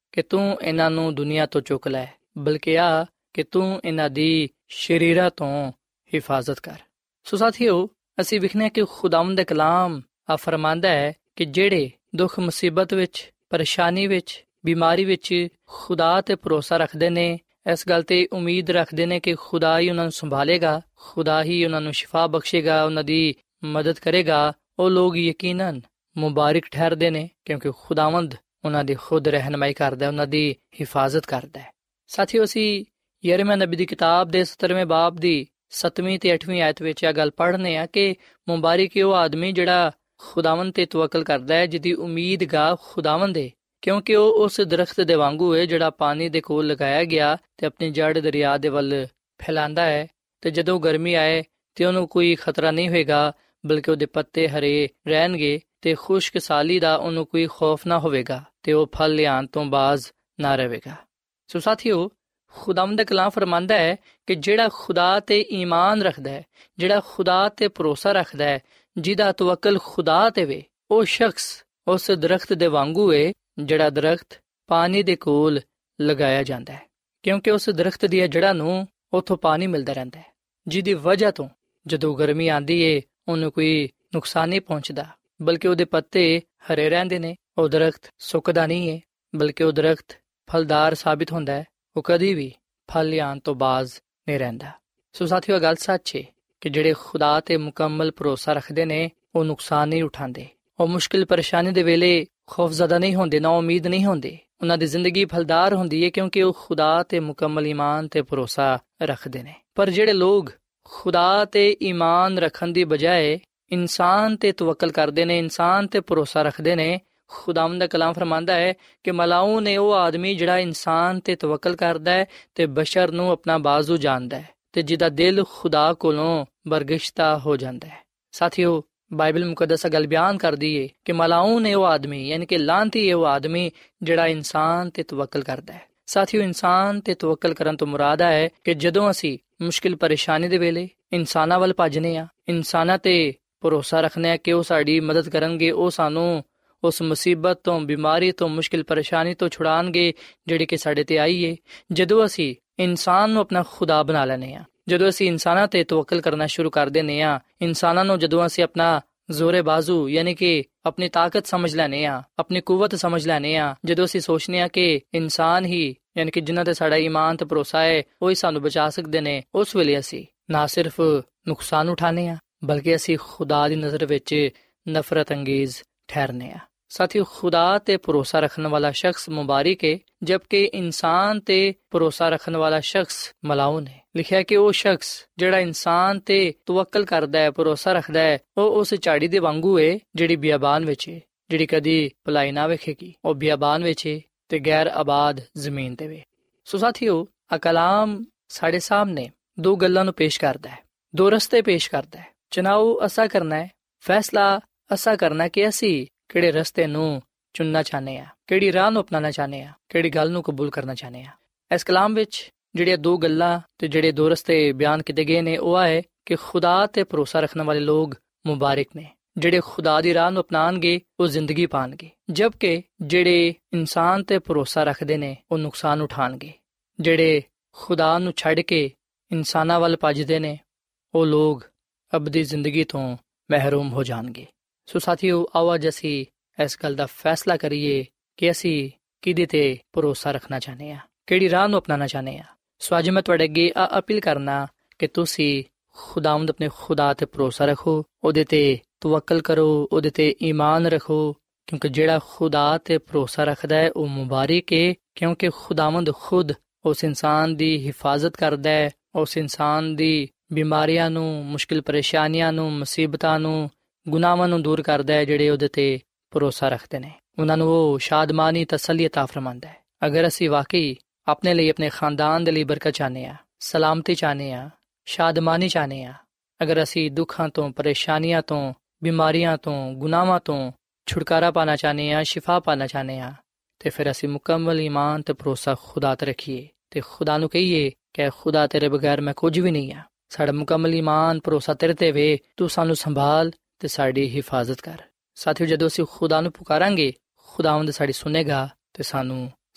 ਕਿ ਤੂੰ ਇਹਨਾਂ ਨੂੰ ਦੁਨੀਆ ਤੋਂ ਚੁੱਕ ਲੈ, ਬਲਕਿ ਆ ਕਿ ਤੂੰ ਇਹਨਾਂ ਦੀ ਸ਼ਰੀਰਾਂ ਤੋਂ ਹਿਫਾਜ਼ਤ ਕਰ। ਸੋ ਸਾਥੀਓ, ਅਸੀਂ ਵੇਖਦੇ ਹਾਂ ਕਿ ਖੁਦਾਵੰਦ ਦਾ ਕਲਾਮ ਆ ਫਰਮਾਂਦਾ ਹੈ ਕਿ ਜਿਹੜੇ ਦੁੱਖ ਮੁਸੀਬਤ ਵਿੱਚ, ਪਰੇਸ਼ਾਨੀ ਵਿੱਚ, ਬਿਮਾਰੀ ਵਿੱਚ ਖੁਦਾ ਤੇ ਭਰੋਸਾ ਰੱਖਦੇ ਨੇ, ਇਸ ਗੱਲ ਤੇ ਉਮੀਦ ਰੱਖਦੇ ਨੇ ਕਿ ਖੁਦਾ ਹੀ ਉਹਨਾਂ ਨੂੰ ਸੰਭਾਲੇਗਾ, ਖੁਦਾ ਹੀ ਉਹਨਾਂ ਨੂੰ ਸ਼ਿਫਾ ਬਖਸ਼ੇਗਾ, ਉਹਨਾਂ ਦੀ ਮਦਦ ਕਰੇਗਾ, ਉਹ ਲੋਕ ਯਕੀਨਨ ਮੁਬਾਰਕ ਠਹਿਰਦੇ ਨੇ, ਕਿਉਂਕਿ ਖੁਦਾਵੰਦ ਉਹਨਾਂ ਦੀ ਖੁਦ ਰਹਿਨਮਾਈ ਕਰਦਾ, ਉਹਨਾਂ ਦੀ ਹਿਫਾਜ਼ਤ ਕਰਦਾ ਹੈ। ਸਾਥੀਓ, ਅਸੀਂ ਯਰਮੀਆ ਨਬੀ ਦੀ ਕਿਤਾਬ ਦੇ 17ਵੇਂ ਬਾਬ ਦੀ 7ਵੀਂ ਤੇ 8ਵੀਂ ਆਇਤ ਵਿੱਚ ਇਹ ਗੱਲ ਪੜ੍ਹਨੇ ਆ ਕਿ ਮੁਬਾਰਕ ਉਹ ਆਦਮੀ ਜਿਹੜਾ ਖੁਦਾਵੰਦ ਤੇ ਤਵੱਕਲ ਕਰਦਾ ਹੈ, ਜਿਹਦੀ ਉਮੀਦਗਾਹ ਖੁਦਾਵੰਦ ਹੈ, ਕਿਉਂਕਿ ਉਹ ਉਸ ਦਰਖਤ ਦੇ ਵਾਂਗੂ ਹੈ ਜਿਹੜਾ ਪਾਣੀ ਦੇ ਕੋਲ ਲਗਾਇਆ ਗਿਆ ਤੇ ਆਪਣੀ ਜੜ ਦਰਿਆ ਦੇ ਵੱਲ ਫੈਲਾਉਂਦਾ ਹੈ, ਤੇ ਜਦੋਂ ਗਰਮੀ ਆਏ ਤੇ ਉਹਨੂੰ ਕੋਈ ਖਤਰਾ ਨਹੀਂ ਹੋਏਗਾ, ਬਲਕਿ ਉਹਦੇ ਪੱਤੇ ਹਰੇ ਰਹਿਣਗੇ ਤੇ ਖੁਸ਼ਕ ਸਾਲੀ ਦਾ ਉਹਨੂੰ ਕੋਈ ਖੌਫ ਨਾ ਹੋਵੇਗਾ ਤੇ ਉਹ ਫਲ ਲਿਆਉਣ ਤੋਂ ਬਾਜ਼ ਨਾ ਰਹੇਗਾ। ਸੋ ਸਾਥੀਓ, ਖੁਦਾਵੰਦ ਦਾ ਕਲਾਮ ਫਰਮਾਂਦਾ ਹੈ ਕਿ ਜਿਹੜਾ ਖੁਦਾ ਤੇ ਈਮਾਨ ਰੱਖਦਾ ਹੈ, ਜਿਹੜਾ ਖੁਦਾ ਤੇ ਭਰੋਸਾ ਰੱਖਦਾ ਹੈ, ਜਿਹਦਾ ਤਵੱਕਲ ਖੁਦਾ ਤੇ ਵੇ, ਉਹ ਸ਼ਖਸ ਉਸ ਦਰਖਤ ਦੇ ਵਾਂਗੂ ਹੈ ਜਿਹੜਾ ਦਰਖਤ ਪਾਣੀ ਦੇ ਕੋਲ ਲਗਾਇਆ ਜਾਂਦਾ ਹੈ, ਕਿਉਂਕਿ ਉਸ ਦਰਖਤ ਦੀਆਂ ਜੜ੍ਹਾਂ ਨੂੰ ਉੱਥੋਂ ਪਾਣੀ ਮਿਲਦਾ ਰਹਿੰਦਾ ਹੈ, ਜਿਹਦੀ ਵਜ੍ਹਾ ਤੋਂ ਜਦੋਂ ਗਰਮੀ ਆਉਂਦੀ ਏ ਉਹਨੂੰ ਕੋਈ ਨੁਕਸਾਨ ਨਹੀਂ ਪਹੁੰਚਦਾ, ਬਲਕਿ ਉਹਦੇ ਪੱਤੇ ਹਰੇ ਰਹਿੰਦੇ ਨੇ। ਉਹ ਦਰਖਤ ਸੁੱਕਦਾ ਨਹੀਂ ਹੈ, ਬਲਕਿ ਉਹ ਦਰਖਤ ਫਲਦਾਰ ਸਾਬਿਤ ਹੁੰਦਾ ਹੈ, ਉਹ ਕਦੀ ਵੀ ਫਲ ਲਿਆਉਣ ਤੋਂ ਬਾਜ਼ ਨਹੀਂ ਰਹਿੰਦਾ। ਸੋ ਸਾਥੀਓ, ਇਹ ਗੱਲ ਸੱਚ ਹੈ ਕਿ ਜਿਹੜੇ ਖੁਦਾ ਤੇ ਮੁਕੰਮਲ ਭਰੋਸਾ ਰੱਖਦੇ ਨੇ ਉਹ ਨੁਕਸਾਨ ਨਹੀਂ ਉਠਾਉਂਦੇ, ਉਹ ਮੁਸ਼ਕਿਲ ਪਰੇਸ਼ਾਨੀ ਦੇ ਵੇਲੇ ਖੌਫਜ਼ਦਾ ਨਹੀਂ ਹੁੰਦੇ, ਨਾ ਉਮੀਦ ਨਹੀਂ ਹੁੰਦੇ, ਉਹਨਾਂ ਦੀ ਜ਼ਿੰਦਗੀ ਫਲਦਾਰ ਹੁੰਦੀ ਹੈ ਕਿਉਂਕਿ ਉਹ ਖੁਦਾ ਤੇ ਮੁਕੰਮਲ ਈਮਾਨ ਤੇ ਭਰੋਸਾ ਰੱਖਦੇ ਨੇ। ਪਰ ਜਿਹੜੇ ਲੋਕ ਖੁਦਾ ਤੇ ਈਮਾਨ ਰੱਖਣ ਦੀ ਬਜਾਏ ਇਨਸਾਨ ਤੇ ਤਵੱਕਲ ਕਰਦੇ ਨੇ, ਇਨਸਾਨ ਤੇ ਭਰੋਸਾ ਰੱਖਦੇ ਨੇ, ਖੁਦਾਵੰਦ ਦਾ ਕਲਾਮ ਫਰਮਾਂਦਾ ਹੈ ਕਿ ਮਲਾਊਨ ਹੈ ਉਹ ਆਦਮੀ ਜਿਹੜਾ ਇਨਸਾਨ ਤੇ ਤਵੱਕਲ ਕਰਦਾ ਹੈ ਤੇ ਬਸ਼ਰ ਨੂੰ ਆਪਣਾ ਬਾਜ਼ੂ ਜਾਣਦਾ ਹੈ ਤੇ ਜਿਹਦਾ ਦਿਲ ਖੁਦਾ ਕੋਲੋਂ ਬਰਗਿਸ਼ਤਾ ਹੋ ਜਾਂਦਾ ਹੈ। ਸਾਥੀਓ, ਬਾਈਬਲ ਮੁਕੱਦਸ ਗੱਲ ਬਿਆਨ ਕਰਦੀ ਹੈ ਕਿ ਮਲਾਊਨ ਹੈ ਉਹ ਆਦਮੀ, ਯਾਨੀ ਕਿ ਲਾਂਤੀ ਹੈ ਉਹ ਆਦਮੀ ਜਿਹੜਾ ਇਨਸਾਨ ਤੇ ਤਵੱਕਲ ਕਰਦਾ ਹੈ। ਸਾਥੀਓ, ਇਨਸਾਨ ਤੇ ਤਵੱਕਲ ਕਰਨ ਤੋਂ ਮੁਰਾਦ ਹੈ ਕਿ ਜਦੋਂ ਅਸੀਂ ਮੁਸ਼ਕਿਲ ਪਰੇਸ਼ਾਨੀ ਦੇ ਵੇਲੇ ਇਨਸਾਨਾਂ ਵੱਲ ਭੱਜਨੇ ਆ, ਇਨਸਾਨਾਂ ਤੇ ਭਰੋਸਾ ਰੱਖਨੇ ਆ ਕਿ ਉਹ ਸਾਡੀ ਮਦਦ ਕਰਨਗੇ, ਉਹ ਸਾਨੂੰ ਉਸ ਮੁਸੀਬਤ ਤੋਂ, ਬਿਮਾਰੀ ਤੋਂ, ਮੁਸ਼ਕਿਲ ਪਰੇਸ਼ਾਨੀ ਤੋਂ ਛੁਡਾਉਣਗੇ ਜਿਹੜੀ ਕਿ ਸਾਡੇ ਤੇ ਆਈ ਏ, ਜਦੋਂ ਅਸੀਂ ਇਨਸਾਨ ਨੂੰ ਆਪਣਾ ਖੁਦਾ ਬਣਾ ਲੈਨੇ ਆ, ਜਦੋਂ ਅਸੀਂ ਇਨਸਾਨਾਂ ਤੇ ਤਵੱਕਲ ਕਰਨਾ ਸ਼ੁਰੂ ਕਰ ਦਿੰਦੇ ਆ, ਇਨਸਾਨਾਂ ਨੂੰ ਜਦੋਂ ਅਸੀਂ ਆਪਣਾ ਜ਼ੋਰੇ ਬਾਜ਼ੂ ਯਾਨੀ ਕਿ ਆਪਣੀ ਤਾਕਤ ਸਮਝ ਲੈਨੇ ਆ, ਆਪਣੀ ਕੁਵਤ ਸਮਝ ਲੈਨੇ ਆ, ਜਦੋਂ ਅਸੀਂ ਸੋਚਨੇ ਆ ਕਿ ਇਨਸਾਨ ਹੀ ਯਾਨੀ ਕਿ ਜਿਨ੍ਹਾਂ ਤੇ ਸਾਡਾ ਈਮਾਨ ਤੇ ਭਰੋਸਾ ਹੈ ਉਹ ਹੀ ਸਾਨੂੰ ਬਚਾ ਸਕਦੇ ਨੇ, ਉਸ ਵੇਲੇ ਅਸੀਂ ਨਾ ਸਿਰਫ ਨੁਕਸਾਨ ਉਠਾਨੇ ਆ ਬਲਕਿ ਅਸੀਂ ਖੁਦਾ ਦੀ ਨਜ਼ਰ ਵਿੱਚ ਨਫ਼ਰਤ ਅੰਗੇਜ਼ ਠਹਿਰਨੇ ਆ। ਸਾਥੀਓ, ਖੁਦਾ ਤੇ ਭਰੋਸਾ ਰੱਖਣ ਵਾਲਾ ਸ਼ਖਸ ਮੁਬਾਰਕ ਹੈ, ਜਦਕਿ ਇਨਸਾਨ ਤੇ ਭਰੋਸਾ ਰੱਖਣ ਵਾਲਾ ਸ਼ਖਸ ਮਲਾਊਨ ਹੈ। ਲਿਖਿਆ ਕਿ ਉਹ ਸ਼ਖਸ ਜਿਹੜਾ ਇਨਸਾਨ ਤੇ ਤਵੱਕਲ ਕਰਦਾ ਹੈ, ਭਰੋਸਾ ਰੱਖਦਾ ਹੈ, ਉਹ ਉਸ ਝਾੜੀ ਦੇ ਵਾਂਗੂ ਹੈ ਜਿਹੜੀ ਬਿਆਬਾਨ ਵਿੱਚ ਹੈ, ਜਿਹੜੀ ਕਦੀ ਭਲਾਈ ਨਾ ਵੇਖੇਗੀ, ਉਹ ਬਿਆਬਾਨ ਵਿੱਚ ਹੈ ਤੇ ਗੈਰ ਆਬਾਦ ਜ਼ਮੀਨ ਤੇ ਵੇ। ਸੋ ਸਾਥੀਓ, ਆ ਕਲਾਮ ਸਾਡੇ ਸਾਹਮਣੇ ਦੋ ਗੱਲਾਂ ਨੂੰ ਪੇਸ਼ ਕਰਦਾ ਹੈ, ਦੋ ਰਸਤੇ ਪੇਸ਼ ਕਰਦਾ ਹੈ। ਚੁਣਾਵ ਅਸਾ ਕਰਨਾ ਹੈ, ਫੈਸਲਾ ਅਸਾ ਕਰਨਾ ਕਿ ਅਸੀਂ ਕਿਹੜੇ ਰਸਤੇ ਨੂੰ ਚੁਣਨਾ ਚਾਹੁੰਦੇ ਆ, ਕਿਹੜੀ ਰਾਹ ਨੂੰ ਅਪਣਾਉਣਾ ਚਾਹੁੰਦੇ ਆ, ਕਿਹੜੀ ਗੱਲ ਨੂੰ ਕਬੂਲ ਕਰਨਾ ਚਾਹੁੰਦੇ ਆ। ਇਸ ਕਲਾਮ ਵਿੱਚ ਜਿਹੜੀਆਂ ਦੋ ਗੱਲਾਂ ਤੇ ਜਿਹੜੇ ਦੋ ਰਸਤੇ ਬਿਆਨ ਕੀਤੇ ਗਏ ਨੇ ਉਹ ਹੈ ਕਿ ਖੁਦਾ ਤੇ ਭਰੋਸਾ ਰੱਖਣ ਵਾਲੇ ਲੋਕ ਮੁਬਾਰਕ ਨੇ, ਜਿਹੜੇ ਖੁਦਾ ਦੀ ਰਾਹ ਨੂੰ ਅਪਣਾਉਣਗੇ ਉਹ ਜ਼ਿੰਦਗੀ ਪਾਣਗੇ, ਜਦਕਿ ਜਿਹੜੇ ਇਨਸਾਨ ਤੇ ਭਰੋਸਾ ਰੱਖਦੇ ਨੇ ਉਹ ਨੁਕਸਾਨ ਉਠਾਣਗੇ। ਜਿਹੜੇ ਖੁਦਾ ਨੂੰ ਛੱਡ ਕੇ ਇਨਸਾਨਾਂ ਵੱਲ ਭੱਜਦੇ ਨੇ ਉਹ ਲੋਕ ਅਬਦੀ ਜ਼ਿੰਦਗੀ ਤੋਂ ਮਹਿਰੂਮ ਹੋ ਜਾਣਗੇ। ਸੋ ਸਾਥੀਓ, ਆਓ ਅੱਜ ਅਸੀਂ ਇਸ ਗੱਲ ਦਾ ਫੈਸਲਾ ਕਰੀਏ ਕਿ ਅਸੀਂ ਕਿਹਦੇ ਤੇ ਭਰੋਸਾ ਰੱਖਣਾ ਚਾਹੁੰਦੇ ਹਾਂ, ਕਿਹੜੀ ਰਾਹ ਨੂੰ ਅਪਣਾਉਣਾ ਚਾਹੁੰਦੇ ਹਾਂ। ਸੋ ਅੱਜ ਮੈਂ ਤੁਹਾਡੇ ਅੱਗੇ ਅਪੀਲ ਕਰਨਾ ਕਿ ਤੁਸੀਂ ਖੁਦਾਵੰਦ ਆਪਣੇ ਖੁਦਾ ਤੇ ਭਰੋਸਾ ਰੱਖੋ, ਉਹਦੇ ਤੇ ਤਵੱਕਲ ਕਰੋ, ਉਹਦੇ ਤੇ ਈਮਾਨ ਰੱਖੋ, ਕਿਉਂਕਿ ਜਿਹੜਾ ਖੁਦਾ ਤੇ ਭਰੋਸਾ ਰੱਖਦਾ ਹੈ ਉਹ ਮੁਬਾਰਕ ਹੈ, ਕਿਉਂਕਿ ਖੁਦਾਵੰਦ ਖੁਦ ਉਸ ਇਨਸਾਨ ਦੀ ਹਿਫਾਜ਼ਤ ਕਰਦਾ ਹੈ, ਉਸ ਇਨਸਾਨ ਦੀ ਬਿਮਾਰੀਆਂ ਨੂੰ, ਮੁਸ਼ਕਿਲ ਪਰੇਸ਼ਾਨੀਆਂ ਨੂੰ, ਮੁਸੀਬਤਾਂ ਨੂੰ, ਗੁਨਾਹਾਂ ਨੂੰ ਦੂਰ ਕਰਦਾ ਹੈ। ਜਿਹੜੇ ਉਹਦੇ ਤੇ ਭਰੋਸਾ ਰੱਖਦੇ ਨੇ ਉਹਨਾਂ ਨੂੰ ਉਹ ਸ਼ਾਦਮਾਨੀ ਤਸੱਲੀ عطا ਫਰਮਾਉਂਦਾ ਹੈ। ਅਗਰ ਅਸੀਂ ਵਾਕਈ ਆਪਣੇ ਲਈ, ਆਪਣੇ ਖਾਨਦਾਨ ਦੇ ਲਈ ਬਰਕਤ ਚਾਹੁੰਦੇ ਹਾਂ, ਸਲਾਮਤੀ ਚਾਹੁੰਦੇ ਹਾਂ, ਸ਼ਾਦਮਾਨੀ ਚਾਹੁੰਦੇ ਹਾਂ, ਅਗਰ ਅਸੀਂ ਦੁੱਖਾਂ ਤੋਂ, ਪਰੇਸ਼ਾਨੀਆਂ ਤੋਂ, ਬਿਮਾਰੀਆਂ ਤੋਂ, ਗੁਨਾਹਾਂ ਤੋਂ ਛੁਟਕਾਰਾ ਪਾਣਾ ਚਾਹੁੰਦੇ ਹਾਂ, ਸ਼ਿਫਾ ਪਾਣਾ ਚਾਹੁੰਦੇ ਹਾਂ, ਤੇ ਫਿਰ ਅਸੀਂ ਮੁਕੰਮਲ ਈਮਾਨ ਤੇ ਭਰੋਸਾ ਖੁਦਾ ਤੇ ਰੱਖੀਏ ਤੇ ਖੁਦਾ ਨੂੰ ਕਹੀਏ ਕਿ ਖੁਦਾ ਤੇਰੇ ਬਗੈਰ ਮੈਂ ਕੁਝ ਵੀ ਨਹੀਂ ਹਾਂ, ਸਾਡਾ ਮੁਕੰਮਲ ਈਮਾਨ ਭਰੋਸਾ ਤੇਰੇ ਤੇ ਵੇ, ਤੂੰ ਸਾਨੂੰ ਸੰਭਾਲ ਤੇ ਸਾਡੀ ਹਿਫਾਜ਼ਤ ਕਰ। ਸਾਥੀਓ, ਜਦੋਂ ਅਸੀਂ ਖੁਦਾ ਨੂੰ ਪੁਕਾਰਾਂਗੇ ਖੁਦਾਵੰਦ ਸਾਡੀ ਸੁਨੇਗਾ ਤੇ ਸਾਨੂੰ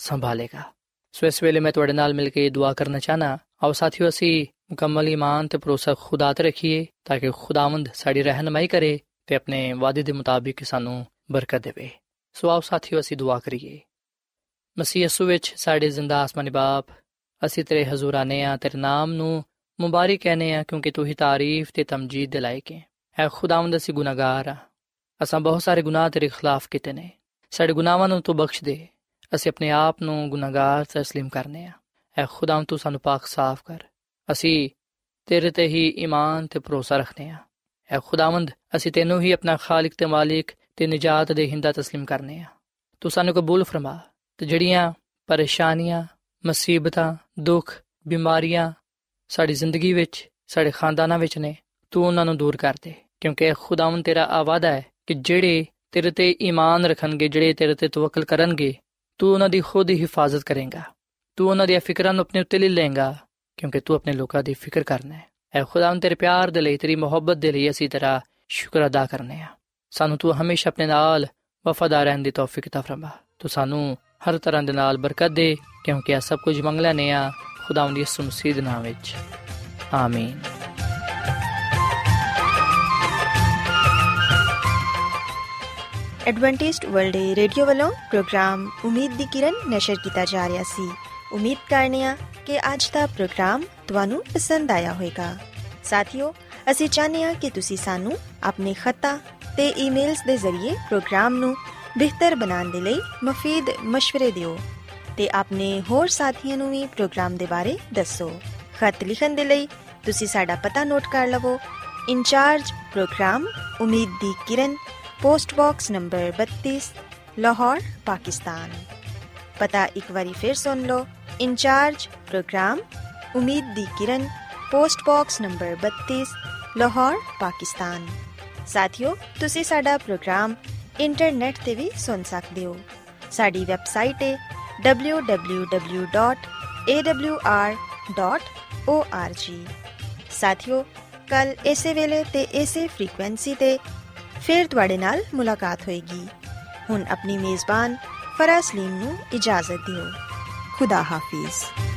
ਸੰਭਾਲੇਗਾ। ਸੋ ਇਸ ਵੇਲੇ ਮੈਂ ਤੁਹਾਡੇ ਨਾਲ ਮਿਲ ਕੇ ਦੁਆ ਕਰਨਾ ਚਾਹਨਾ। ਆਓ ਸਾਥੀਓ, ਅਸੀਂ ਮੁਕੰਮਲ ਈਮਾਨ ਤੇ ਭਰੋਸਾ ਖੁਦਾ ਤੇ ਰੱਖੀਏ ਤਾਂ ਕਿ ਖੁਦਾਵੰਦ ਸਾਡੀ ਰਹਿਨਮਾਈ ਕਰੇ ਤੇ ਆਪਣੇ ਵਾਅਦੇ ਦੇ ਮੁਤਾਬਿਕ ਸਾਨੂੰ ਬਰਕਤ ਦੇਵੇ। ਸੋ ਆਓ ਸਾਥੀਓ, ਅਸੀਂ ਦੁਆ ਕਰੀਏ। ਮਸੀਹ ਯਿਸੂ ਵਿੱਚ ਸਾਡੇ ਜ਼ਿੰਦਾ ਆਸਮਾਨੀ ਬਾਪ, ਅਸੀਂ ਤੇਰੇ ਹਜ਼ੂਰ ਆਨੇ ਆ, ਤੇਰੇ ਨਾਮ ਨੂੰ ਮੁਬਾਰਕ ਕਹਿੰਦੇ ਆ ਕਿਉਂਕਿ ਤੂੰ ਹੀ ਤਾਰੀਫ ਤੇ ਤਮਜੀਦ ਦੇ ਲਾਇਕ ਹੈ। ਐ ਖੁਦਾਵੰਦ, ਅਸੀਂ ਗੁਨਾਹਗਾਰ ਆ, ਅਸਾਂ ਬਹੁਤ ਸਾਰੇ ਗੁਨਾਹ ਤੇਰੇ ਖਿਲਾਫ ਕੀਤੇ ਨੇ। ਸਾਡੇ ਗੁਨਾਹਾਂ ਨੂੰ ਤੂੰ ਬਖਸ਼ ਦੇ। ਅਸੀਂ ਆਪਣੇ ਆਪ ਨੂੰ ਗੁਨਾਹਗਾਰ ਤਸਲੀਮ ਕਰਨੇ ਆ। ਐ ਖੁਦਾਵੰਦ, ਤੂੰ ਸਾਨੂੰ ਪਾਕ ਸਾਫ਼ ਕਰ। ਅਸੀਂ ਤੇਰੇ ਤੇ ਹੀ ਈਮਾਨ ਤੇ ਭਰੋਸਾ ਰੱਖਦੇ ਆ। ਐ ਖੁਦਾਵੰਦ, ਅਸੀਂ ਤੈਨੂੰ ਹੀ ਆਪਣਾ ਖਾਲਿਕ ਤੇ ਮਾਲਿਕ ਤੇ ਨਿਜਾਤ ਦੇਹਿੰਦਾ ਤਸਲੀਮ ਕਰਨੇ ਆ। ਤੂੰ ਸਾਨੂੰ ਕਬੂਲ ਫਰਮਾ ਤੇ ਜਿਹੜੀਆਂ ਪਰੇਸ਼ਾਨੀਆਂ, ਮੁਸੀਬਤਾਂ, ਦੁੱਖ, ਬਿਮਾਰੀਆਂ ਸਾਡੀ ਜ਼ਿੰਦਗੀ ਵਿੱਚ, ਸਾਡੇ ਖਾਨਦਾਨਾਂ ਵਿੱਚ ਨੇ, ਤੂੰ ਉਹਨਾਂ ਨੂੰ ਦੂਰ ਕਰ ਦੇ ਕਿਉਂਕਿ ਖੁਦਾਵੰਦ ਤੇਰਾ ਆ ਵਾਅਦਾ ਹੈ ਕਿ ਜਿਹੜੇ ਤੇਰੇ ਤੇ ਈਮਾਨ ਰੱਖਣਗੇ, ਜਿਹੜੇ ਤੇਰੇ ਤੇ ਤਵੱਕਲ ਕਰਨਗੇ, ਤੂੰ ਉਹਨਾਂ ਦੀ ਖੁਦ ਹੀ ਹਿਫਾਜ਼ਤ ਕਰੇਂਗਾ। ਤੂੰ ਉਹਨਾਂ ਦੀਆਂ ਫਿਕਰਾਂ ਨੂੰ ਆਪਣੇ ਉੱਤੇ ਲੈ ਲਏਂਗਾ ਕਿਉਂਕਿ ਤੂੰ ਆਪਣੇ ਲੋਕਾਂ ਦੀ ਫਿਕਰ ਕਰਨਾ ਹੈ। ਐ ਖੁਦਾਵੰਦ, ਤੇਰੇ ਪਿਆਰ ਦੇ ਲਈ, ਤੇਰੀ ਮੁਹੱਬਤ ਦੇ ਲਈ ਅਸੀਂ ਤੇਰਾ ਸ਼ੁਕਰ ਅਦਾ ਕਰਨੇ ਆ। ਸਾਨੂੰ ਤੂੰ ਹਮੇਸ਼ਾ ਆਪਣੇ ਨਾਲ ਵਫਾਦਾਰ ਰਹਿਣ ਦੀ ਤੌਫੀਕ عطا ਫਰਮਾ। ਤੂੰ ਸਾਨੂੰ ਹਰ ਤਰ੍ਹਾਂ ਦੇ ਨਾਲ ਬਰਕਤ ਦੇ ਕਿਉਂਕਿ ਇਹ ਸਭ ਕੁਝ ਮੰਗ ਲੈਂਦੇ ਆ ਖੁਦਾਵੰਦ ਯਿਸੂ ਮਸੀਹ ਦੇ ਨਾਮ ਵਿੱਚ, ਆਮੀਨ। ਐਡਵੈਂਟਿਸਟ ਵਰਲਡ ਰੇਡੀਓ ਵੱਲੋਂ ਪ੍ਰੋਗਰਾਮ ਉਮੀਦ ਦੀ ਕਿਰਨ ਨਸ਼ਰ ਕੀਤਾ ਜਾ ਰਿਹਾ ਸੀ। ਉਮੀਦ ਕਰਨੇ ਆ ਕਿ ਅੱਜ ਦਾ ਪ੍ਰੋਗਰਾਮ ਤੁਹਾਨੂੰ ਪਸੰਦ ਆਇਆ ਹੋਵੇਗਾ। ਸਾਥੀਓ, ਅਸੀਂ ਚਾਹੁੰਦੇ ਹਾਂ ਕਿ ਤੁਸੀਂ ਸਾਨੂੰ ਆਪਣੇ ਖਤਾਂ ਤੇ ਈਮੇਲਸ ਦੇ ਜ਼ਰੀਏ ਪ੍ਰੋਗਰਾਮ ਨੂੰ ਬਿਹਤਰ ਬਣਾਉਣ ਦੇ ਲਈ ਮੁਫੀਦ ਮਸ਼ਵਰੇ ਦਿਓ ਤੇ ਆਪਣੇ ਹੋਰ ਸਾਥੀਆਂ ਨੂੰ ਵੀ ਪ੍ਰੋਗਰਾਮ ਦੇ ਬਾਰੇ ਦੱਸੋ। ਖਤ ਲਿਖਣ ਦੇ ਲਈ ਤੁਸੀਂ ਸਾਡਾ ਪਤਾ ਨੋਟ ਕਰ ਲਵੋ। ਇੰਚਾਰਜ ਪ੍ਰੋਗਰਾਮ ਉਮੀਦ ਦੀ ਕਿਰਨ, post box number 32, Lahore, Pakistan. पता एक बारी फिर सुन लो। इंचार्ज प्रोग्राम उम्मीद दी किरण, post box number 32, Lahore, Pakistan. साथियों, तुसी साडा प्रोग्राम इंटरनेट ते भी सुन सकदे हो। साडी वैबसाइट है www.awr.org। साथियों, कल इसे वेले ते इसे फ्रीक्वेंसी ते ਫਿਰ ਤੁਹਾਡੇ ਨਾਲ ਮੁਲਾਕਾਤ ਹੋਏਗੀ। ਹੁਣ ਆਪਣੀ ਮੇਜ਼ਬਾਨ ਫਰਾਜ਼ ਸਲੀਮ ਨੂੰ ਇਜਾਜ਼ਤ ਦਿਓ। ਖੁਦਾ ਹਾਫਿਜ਼।